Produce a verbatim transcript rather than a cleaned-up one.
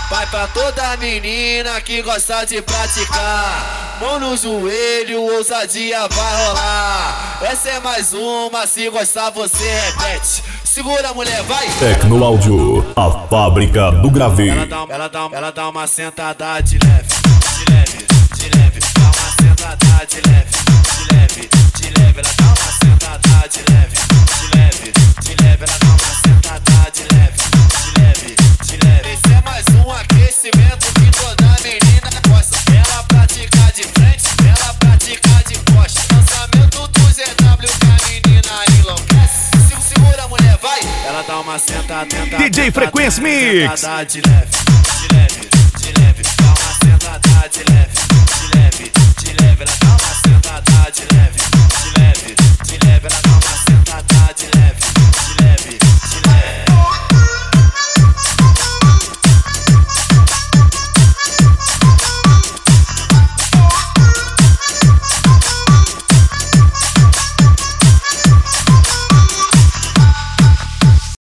Vai pra toda menina que gosta de praticar. Mão no joelho, ousadia vai rolar. Essa é mais uma, se gostar você repete. Segura, mulher, vai! Tecnoáudio, a fábrica do grave. Ela dá, ela dá, ela dá uma sentada de leve, de leve, de leve. Dá uma sentada de leve, de leve, de leve. Ela dá uma sentada de leve, de leve, de leve. Ela dá uma sentada de leve, de leve, de leve. Esse é mais um aquecimento que toda menina gosta. Ela pratica de frente, ela pratica de costa. Lançamento do Z W que a menina enlouquece. Segura, mulher, vai! Ela dá uma sentada, tenta, D J Frequência Mix. sentada de leve, de leve, de leve. Dá uma sentada de leve, de leve, de leve. Ela dá uma sentada de leve, de leve, de leve. Ela dá uma sentada de leve.